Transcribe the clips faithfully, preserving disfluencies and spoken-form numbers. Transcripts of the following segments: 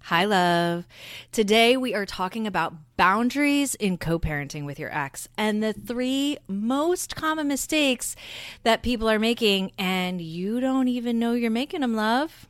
Hi, love. Today we are talking about boundaries in co-parenting with your ex and the three most common mistakes that people are making, and you don't even know you're making them, love.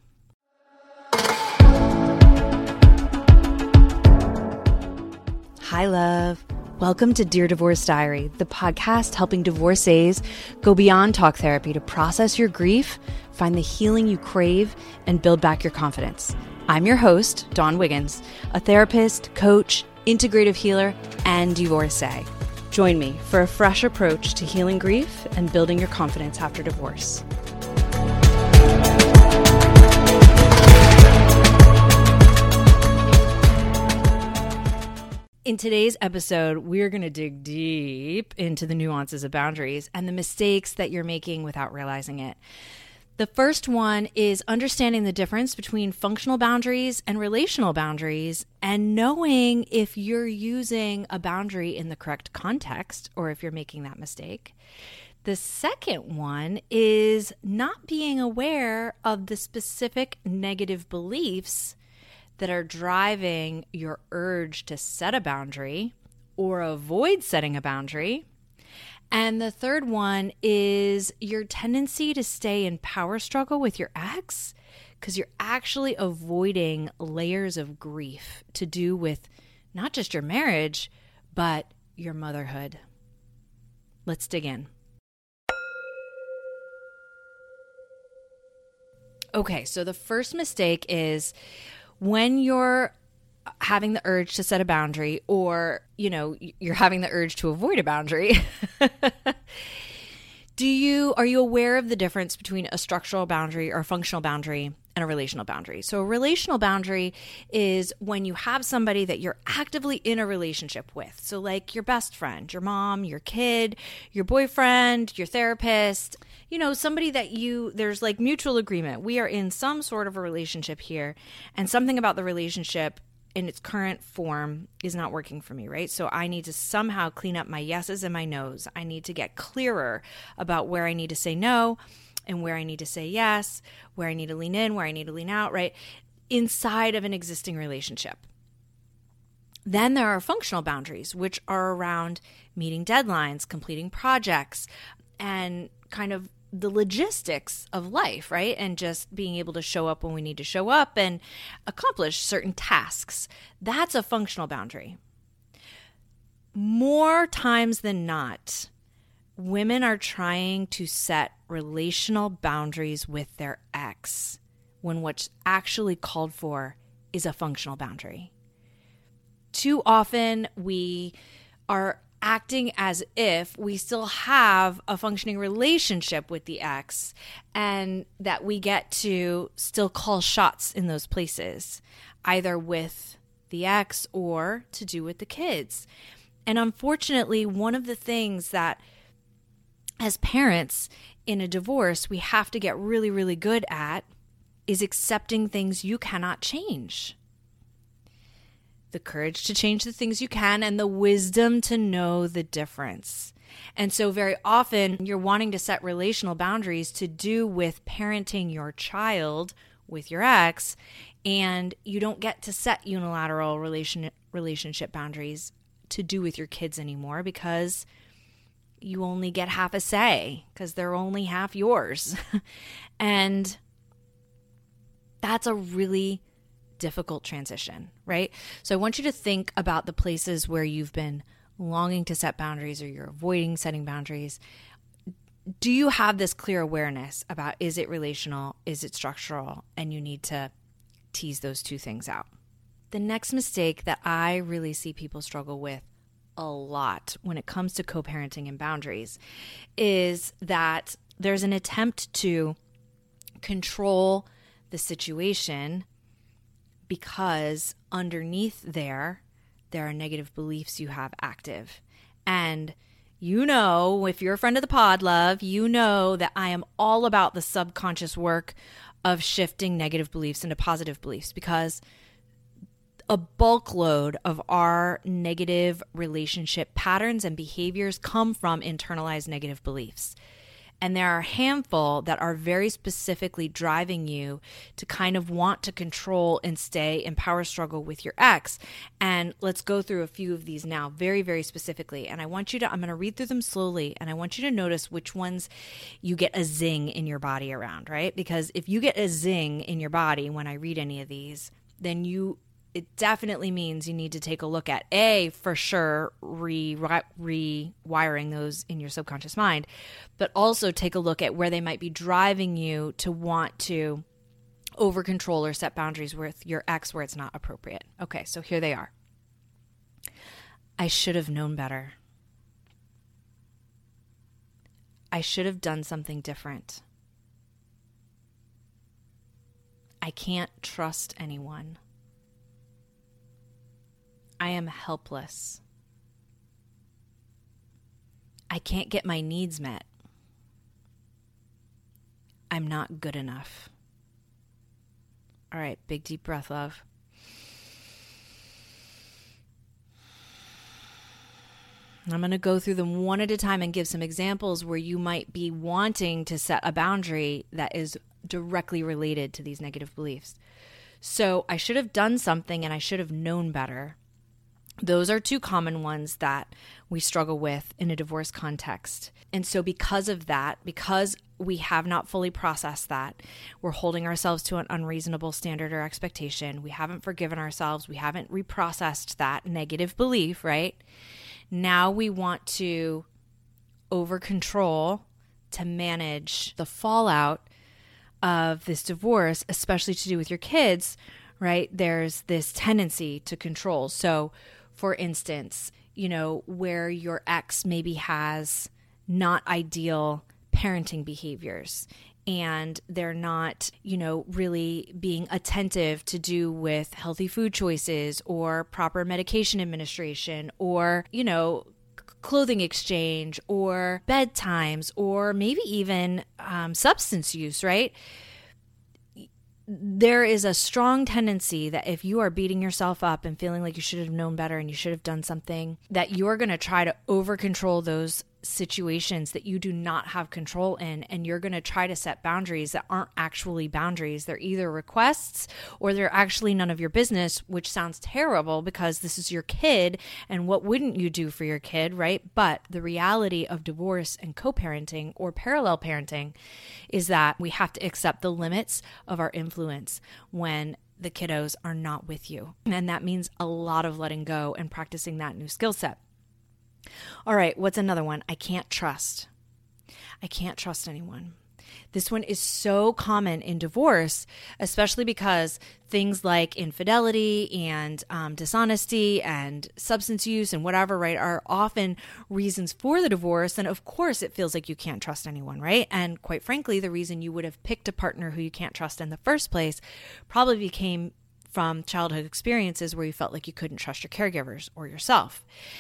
Hi, love. Welcome to Dear Divorce Diary, the podcast helping divorcees go beyond talk therapy to process your grief, find the healing you crave, and build back your confidence. I'm your host, Dawn Wiggins, a therapist, coach, integrative healer, and divorcee. Join me for a fresh approach to healing grief and building your confidence after divorce. In today's episode, we're going to dig deep into the nuances of boundaries and the mistakes that you're making without realizing it. The first one is understanding the difference between functional boundaries and relational boundaries and knowing if you're using a boundary in the correct context or if you're making that mistake. The second one is not being aware of the specific negative beliefs that are driving your urge to set a boundary or avoid setting a boundary. And the third one is your tendency to stay in power struggle with your ex because you're actually avoiding layers of grief to do with not just your marriage, but your motherhood. Let's dig in. Okay, so the first mistake is when you're having the urge to set a boundary, or, you know, you're having the urge to avoid a boundary, do you, are you aware of the difference between a structural boundary or a functional boundary and a relational boundary? So a relational boundary is when you have somebody that you're actively in a relationship with. So like your best friend, your mom, your kid, your boyfriend, your therapist, you know, somebody that you, there's like mutual agreement. We are in some sort of a relationship here, and something about the relationship in its current form is not working for me, right? So I need to somehow clean up my yeses and my nos. I need to get clearer about where I need to say no and where I need to say yes, where I need to lean in, where I need to lean out, right? Inside of an existing relationship. Then there are functional boundaries, which are around meeting deadlines, completing projects, and kind of the logistics of life, right? And just being able to show up when we need to show up and accomplish certain tasks. That's a functional boundary. More times than not, women are trying to set relational boundaries with their ex when what's actually called for is a functional boundary. Too often we are acting as if we still have a functioning relationship with the ex and that we get to still call shots in those places, either with the ex or to do with the kids. And unfortunately, one of the things that as parents in a divorce we have to get really, really good at is accepting things you cannot change. The courage to change the things you can, and the wisdom to know the difference. And so very often you're wanting to set relational boundaries to do with parenting your child with your ex, and you don't get to set unilateral relation, relationship boundaries to do with your kids anymore because you only get half a say because they're only half yours. And that's a really difficult transition, right? So I want you to think about the places where you've been longing to set boundaries or you're avoiding setting boundaries. Do you have this clear awareness about, is it relational? Is it structural? And you need to tease those two things out. The next mistake that I really see people struggle with a lot when it comes to co-parenting and boundaries is that there's an attempt to control the situation because underneath there, there are negative beliefs you have active. And you know, if you're a friend of the pod, love, you know that I am all about the subconscious work of shifting negative beliefs into positive beliefs, because a bulk load of our negative relationship patterns and behaviors come from internalized negative beliefs. And there are a handful that are very specifically driving you to kind of want to control and stay in power struggle with your ex. And let's go through a few of these now, very, very specifically. And I want you to, I'm going to read through them slowly, and I want you to notice which ones you get a zing in your body around, right? Because if you get a zing in your body when I read any of these, then you it definitely means you need to take a look at A, for sure, re, re, rewiring those in your subconscious mind, but also take a look at where they might be driving you to want to over control or set boundaries with your ex where it's not appropriate. Okay, so here they are. I should have known better. I should have done something different. I can't trust anyone. I am helpless. I can't get my needs met. I'm not good enough. All right, big deep breath, love. I'm going to go through them one at a time and give some examples where you might be wanting to set a boundary that is directly related to these negative beliefs. So I should have done something and I should have known better. Those are two common ones that we struggle with in a divorce context. And so because of that, because we have not fully processed that, we're holding ourselves to an unreasonable standard or expectation. We haven't forgiven ourselves. We haven't reprocessed that negative belief, right? Now we want to over control to manage the fallout of this divorce, especially to do with your kids, right? There's this tendency to control. So for instance, you know, where your ex maybe has not ideal parenting behaviors and they're not, you know, really being attentive to do with healthy food choices or proper medication administration or, you know, clothing exchange or bedtimes or maybe even um, substance use, right? There is a strong tendency that if you are beating yourself up and feeling like you should have known better and you should have done something, that you're going to try to over control those situations that you do not have control in, and you're going to try to set boundaries that aren't actually boundaries. They're either requests or they're actually none of your business, which sounds terrible because this is your kid and what wouldn't you do for your kid, right? But the reality of divorce and co-parenting or parallel parenting is that we have to accept the limits of our influence when the kiddos are not with you. And that means a lot of letting go and practicing that new skill set. All right, what's another one? I can't trust. I can't trust anyone. This one is so common in divorce, especially because things like infidelity and um, dishonesty and substance use and whatever, right, are often reasons for the divorce. And of course, it feels like you can't trust anyone, right? And quite frankly, the reason you would have picked a partner who you can't trust in the first place probably became from childhood experiences where you felt like you couldn't trust your caregivers or yourself.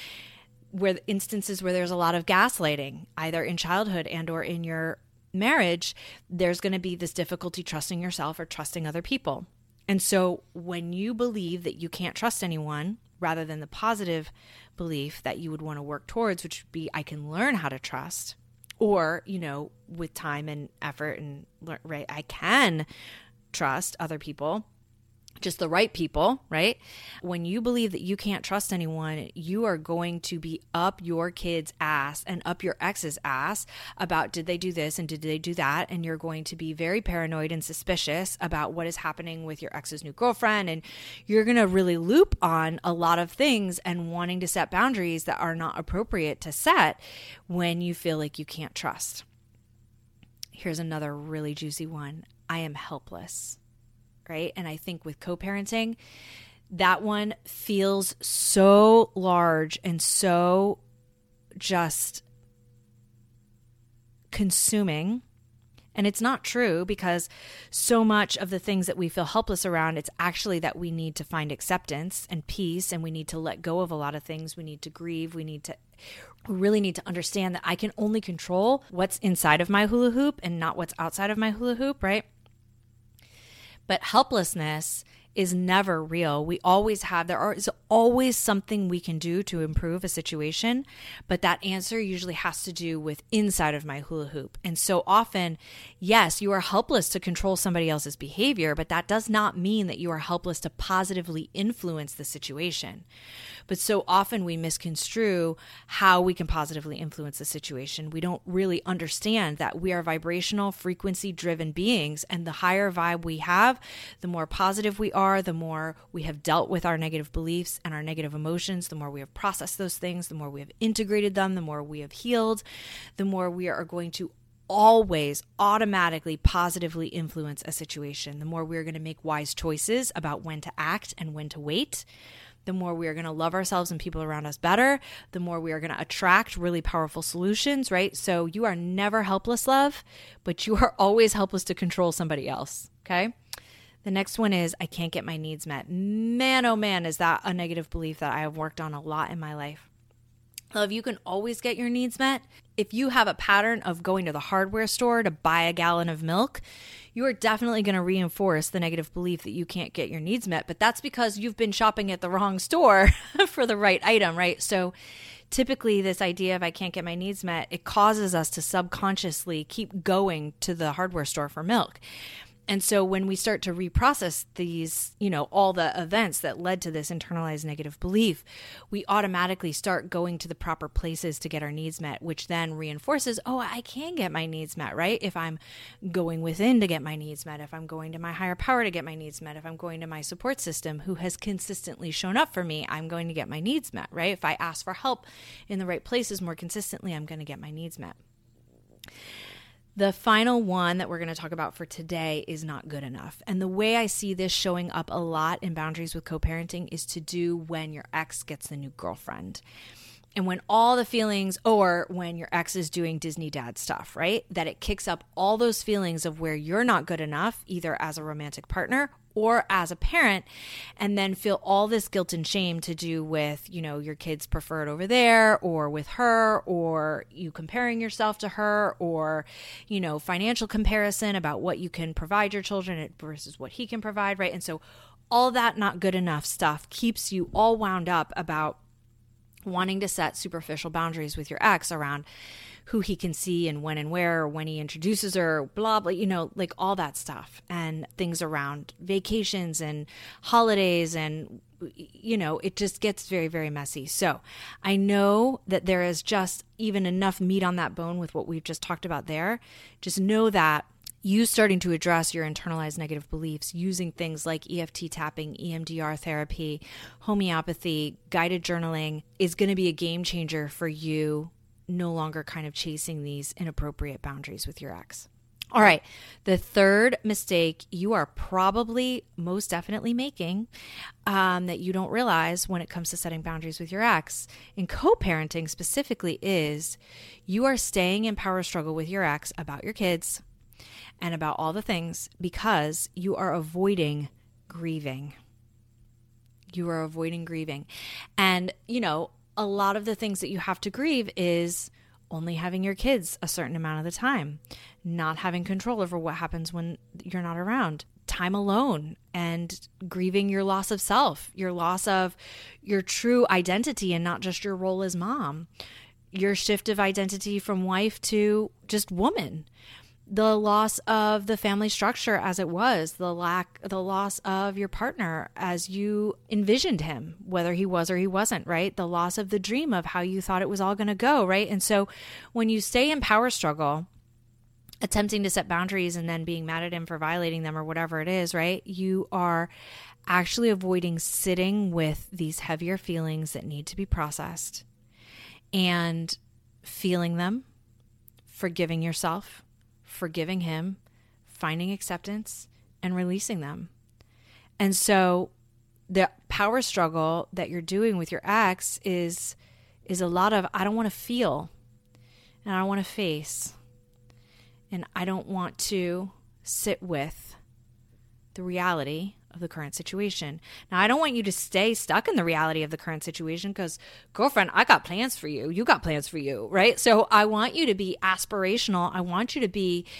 Where instances where there's a lot of gaslighting, either in childhood and or in your marriage, there's going to be this difficulty trusting yourself or trusting other people. And so when you believe that you can't trust anyone, rather than the positive belief that you would want to work towards, which would be, I can learn how to trust, or, you know, with time and effort and, right, I can trust other people, just the right people, right? When you believe that you can't trust anyone, you are going to be up your kid's ass and up your ex's ass about did they do this and did they do that? And you're going to be very paranoid and suspicious about what is happening with your ex's new girlfriend. And you're going to really loop on a lot of things and wanting to set boundaries that are not appropriate to set when you feel like you can't trust. Here's another really juicy one. I am helpless. Right? And I think with co-parenting, that one feels so large and so just consuming. And it's not true because so much of the things that we feel helpless around, it's actually that we need to find acceptance and peace, and we need to let go of a lot of things. We need to grieve. We need to we really need to understand that I can only control what's inside of my hula hoop and not what's outside of my hula hoop, right? But helplessness is never real. We always have, there is always something we can do to improve a situation, but that answer usually has to do with inside of my hula hoop. And so often, yes, you are helpless to control somebody else's behavior, but that does not mean that you are helpless to positively influence the situation. But so often we misconstrue how we can positively influence the situation. We don't really understand that we are vibrational, frequency-driven beings, and the higher vibe we have, the more positive we are, the more we have dealt with our negative beliefs and our negative emotions, the more we have processed those things, the more we have integrated them, the more we have healed, the more we are going to always automatically positively influence a situation, the more we're going to make wise choices about when to act and when to wait. The more we are going to love ourselves and people around us better, the more we are going to attract really powerful solutions, right? So you are never helpless, love, but you are always helpless to control somebody else, okay? The next one is, I can't get my needs met. Man, oh man, is that a negative belief that I have worked on a lot in my life. Love, you can always get your needs met. If you have a pattern of going to the hardware store to buy a gallon of milk, you are definitely going to reinforce the negative belief that you can't get your needs met. But that's because you've been shopping at the wrong store for the right item, right? So typically this idea of I can't get my needs met, it causes us to subconsciously keep going to the hardware store for milk. And so when we start to reprocess these, you know, all the events that led to this internalized negative belief, we automatically start going to the proper places to get our needs met, which then reinforces, oh, I can get my needs met, right? If I'm going within to get my needs met, if I'm going to my higher power to get my needs met, if I'm going to my support system who has consistently shown up for me, I'm going to get my needs met, right? If I ask for help in the right places more consistently, I'm going to get my needs met. The final one that we're going to talk about for today is not good enough. And the way I see this showing up a lot in Boundaries with Co-Parenting is to do when your ex gets the new girlfriend. And when all the feelings, or when your ex is doing Disney dad stuff, right? That it kicks up all those feelings of where you're not good enough, either as a romantic partner or as a parent, and then feel all this guilt and shame to do with, you know, your kids preferred over there, or with her, or you comparing yourself to her, or, you know, financial comparison about what you can provide your children versus what he can provide, right? And so all that not good enough stuff keeps you all wound up about wanting to set superficial boundaries with your ex around who he can see and when and where, or when he introduces her, blah, blah, you know, like all that stuff, and things around vacations and holidays, and, you know, it just gets very, very messy. So I know that there is just even enough meat on that bone with what we've just talked about there. Just know that you starting to address your internalized negative beliefs using things like E F T tapping, E M D R therapy, homeopathy, guided journaling is going to be a game changer for you, no longer kind of chasing these inappropriate boundaries with your ex. All right. The third mistake you are probably most definitely making um, that you don't realize when it comes to setting boundaries with your ex in co-parenting specifically is you are staying in power struggle with your ex about your kids and about all the things because you are avoiding grieving. You are avoiding grieving. And, you know, a lot of the things that you have to grieve is only having your kids a certain amount of the time, not having control over what happens when you're not around, time alone, and grieving your loss of self, your loss of your true identity and not just your role as mom, your shift of identity from wife to just woman, the loss of the family structure as it was, the lack, the loss of your partner as you envisioned him, whether he was or he wasn't, right? The loss of the dream of how you thought it was all going to go, right? And so when you stay in power struggle, attempting to set boundaries and then being mad at him for violating them or whatever it is, right? You are actually avoiding sitting with these heavier feelings that need to be processed and feeling them, forgiving yourself, forgiving him, finding acceptance, and releasing them. And so the power struggle that you're doing with your ex is is a lot of, I don't want to feel, and I don't want to face, and I don't want to sit with the reality of the current situation. Now, I don't want you to stay stuck in the reality of the current situation because, girlfriend, I got plans for you. You got plans for you, right? So I want you to be aspirational. I want you to be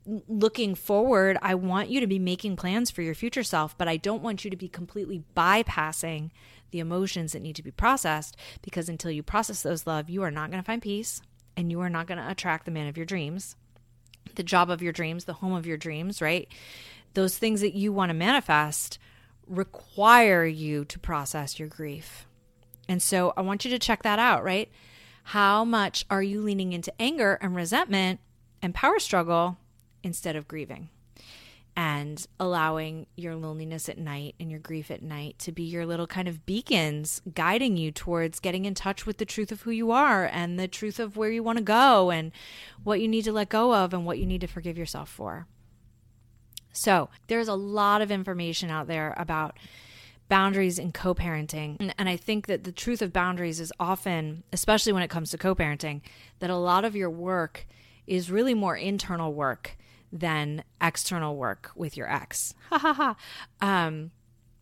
looking forward, I want you to be making plans for your future self, but I don't want you to be completely bypassing the emotions that need to be processed, because until you process those, love, you are not going to find peace, and you are not going to attract the man of your dreams, the job of your dreams, the home of your dreams, right? Those things that you want to manifest require you to process your grief. And so I want you to check that out, right? How much are you leaning into anger and resentment and power struggle instead of grieving and allowing your loneliness at night and your grief at night to be your little kind of beacons guiding you towards getting in touch with the truth of who you are and the truth of where you want to go and what you need to let go of and what you need to forgive yourself for. So there's a lot of information out there about boundaries in co-parenting. And, and I think that the truth of boundaries is often, especially when it comes to co-parenting, that a lot of your work is really more internal work than external work with your ex. Ha ha ha. Um,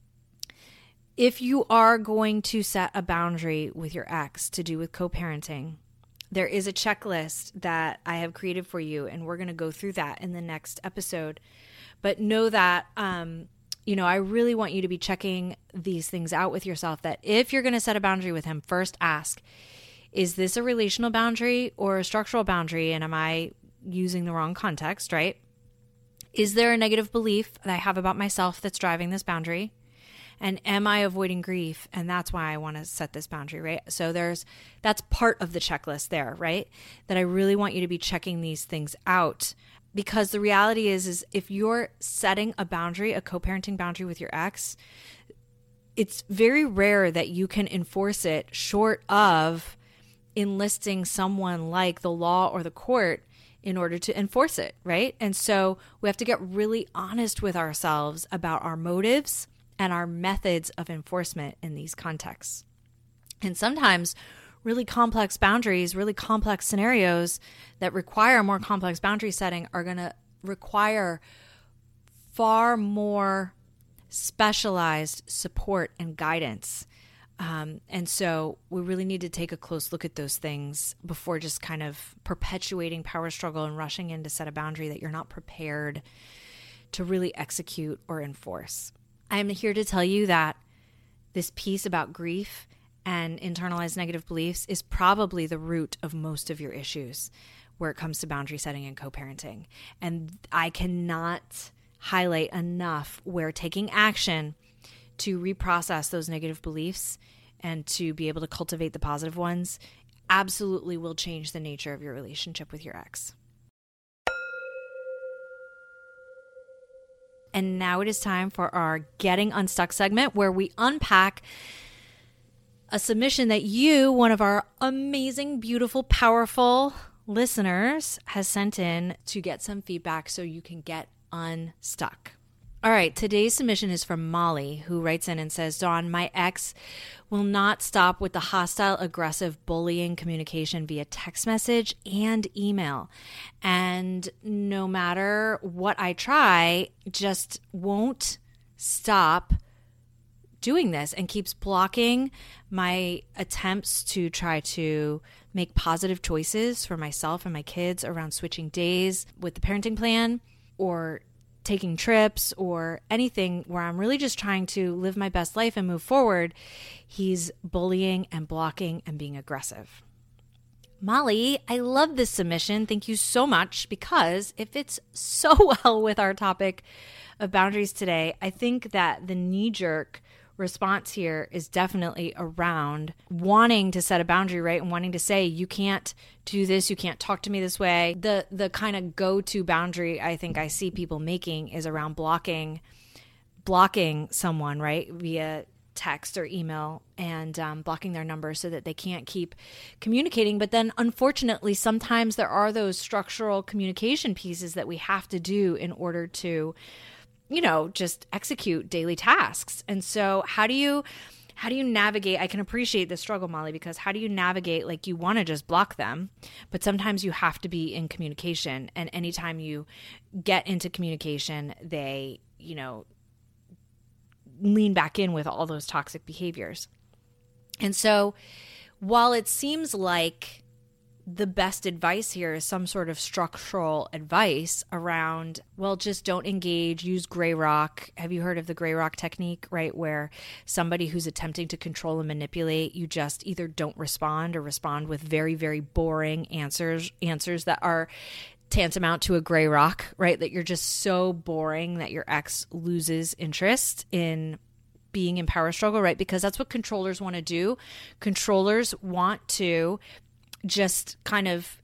if you are going to set a boundary with your ex to do with co-parenting, there is a checklist that I have created for you, and we're going to go through that in the next episode. But know that, um, you know, I really want you to be checking these things out with yourself, that if you're going to set a boundary with him, first ask, is this a relational boundary or a structural boundary? And am I using the wrong context, right? Is there a negative belief that I have about myself that's driving this boundary? And am I avoiding grief? And that's why I want to set this boundary, right? So there's, that's part of the checklist there, right? That I really want you to be checking these things out. Because the reality is, is if you're setting a boundary, a co-parenting boundary with your ex, it's very rare that you can enforce it short of enlisting someone like the law or the court in order to enforce it, right? And so we have to get really honest with ourselves about our motives and our methods of enforcement in these contexts. And sometimes really complex boundaries, really complex scenarios that require more complex boundary setting are going to require far more specialized support and guidance. Um, and so we really need to take a close look at those things before just kind of perpetuating power struggle and rushing in to set a boundary that you're not prepared to really execute or enforce. I am here to tell you that this piece about grief and internalized negative beliefs is probably the root of most of your issues where it comes to boundary setting and co-parenting. And I cannot highlight enough where taking action to reprocess those negative beliefs and to be able to cultivate the positive ones absolutely will change the nature of your relationship with your ex. And now it is time for our Getting Unstuck segment, where we unpack a submission that you, one of our amazing, beautiful, powerful listeners, has sent in to get some feedback so you can get unstuck. All right, today's submission is from Molly, who writes in and says, Dawn, my ex will not stop with the hostile, aggressive, bullying communication via text message and email. And no matter what I try, just won't stop doing this and keeps blocking my attempts to try to make positive choices for myself and my kids around switching days with the parenting plan or taking trips or anything where I'm really just trying to live my best life and move forward. He's bullying and blocking and being aggressive. Molly, I love this submission. Thank you so much, because it fits so well with our topic of boundaries today. I think that the knee-jerk response here is definitely around wanting to set a boundary, right? And wanting to say, you can't do this, you can't talk to me this way. The the kind of go-to boundary I think I see people making is around blocking blocking someone, right? Via text or email, and um, blocking their number so that they can't keep communicating. But then unfortunately, sometimes there are those structural communication pieces that we have to do in order to, you know, just execute daily tasks. And so how do you, how do you navigate? I can appreciate the struggle, Molly, because how do you navigate? Like, you want to just block them, but sometimes you have to be in communication. And anytime you get into communication, they, you know, lean back in with all those toxic behaviors. And so while it seems like the best advice here is some sort of structural advice around, well, just don't engage, use gray rock. Have you heard of the gray rock technique, right? Where somebody who's attempting to control and manipulate, you just either don't respond or respond with very, very boring answers, answers that are tantamount to a gray rock, right? That you're just so boring that your ex loses interest in being in power struggle, right? Because that's what controllers want to do. Controllers want to just kind of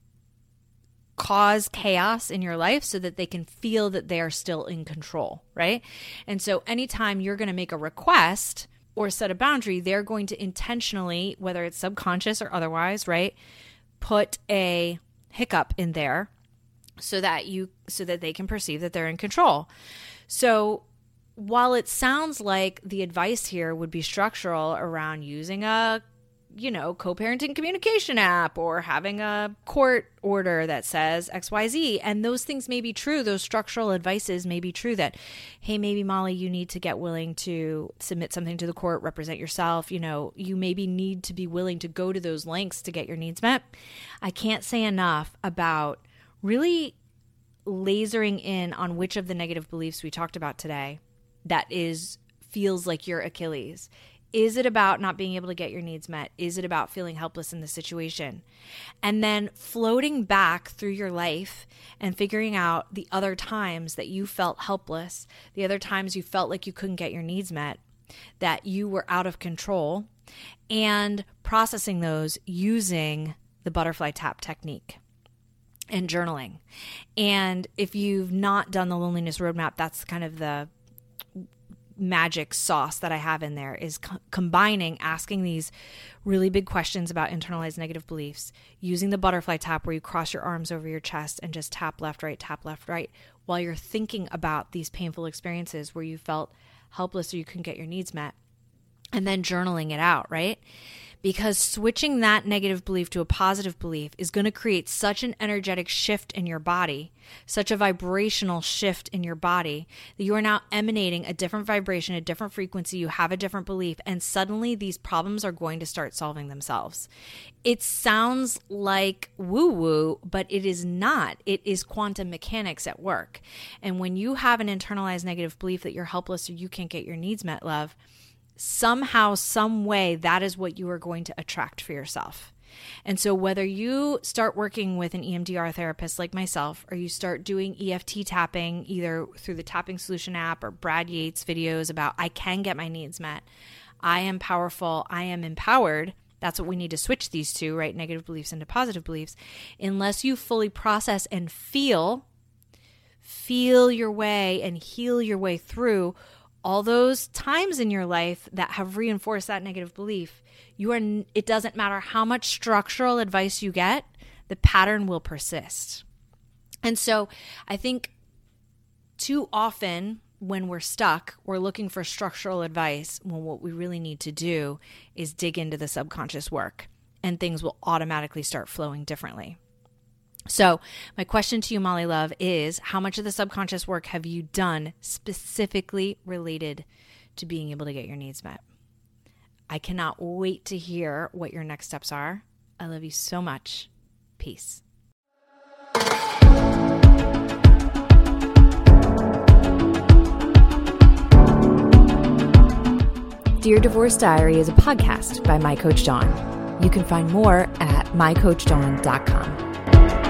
cause chaos in your life so that they can feel that they are still in control, right? And so anytime you're going to make a request or set a boundary, they're going to intentionally, whether it's subconscious or otherwise, right, put a hiccup in there so that you so that they can perceive that they're in control. So while it sounds like the advice here would be structural around using a you know, co-parenting communication app or having a court order that says X Y Z. And those things may be true. Those structural advices may be true that, hey, maybe Molly, you need to get willing to submit something to the court, represent yourself. You know, you maybe need to be willing to go to those lengths to get your needs met. I can't say enough about really lasering in on which of the negative beliefs we talked about today that is feels like your Achilles. Is it about not being able to get your needs met? Is it about feeling helpless in the situation? And then floating back through your life and figuring out the other times that you felt helpless, the other times you felt like you couldn't get your needs met, that you were out of control, and processing those using the butterfly tap technique and journaling. And if you've not done the loneliness roadmap, that's kind of the magic sauce that I have in there, is co- combining asking these really big questions about internalized negative beliefs, using the butterfly tap where you cross your arms over your chest and just tap left, right, tap left, right, while you're thinking about these painful experiences where you felt helpless or you couldn't get your needs met, and then journaling it out, right? Because switching that negative belief to a positive belief is going to create such an energetic shift in your body, such a vibrational shift in your body, that you are now emanating a different vibration, a different frequency, you have a different belief, and suddenly these problems are going to start solving themselves. It sounds like woo-woo, but it is not. It is quantum mechanics at work. And when you have an internalized negative belief that you're helpless or you can't get your needs met, love, somehow, some way, that is what you are going to attract for yourself. And so whether you start working with an E M D R therapist like myself, or you start doing E F T tapping, either through the Tapping Solution app or Brad Yates videos about I can get my needs met, I am powerful, I am empowered, that's what we need to switch these two, right? Negative beliefs into positive beliefs. Unless you fully process and feel, feel your way and heal your way through all those times in your life that have reinforced that negative belief, you are, it doesn't matter how much structural advice you get, the pattern will persist. And so I think too often when we're stuck, we're looking for structural advice when what we really need to do is dig into the subconscious work, and things will automatically start flowing differently. So my question to you, Molly Love, is how much of the subconscious work have you done specifically related to being able to get your needs met? I cannot wait to hear what your next steps are. I love you so much. Peace. Dear Divorce Diary is a podcast by My Coach Dawn. You can find more at my coach dawn dot com.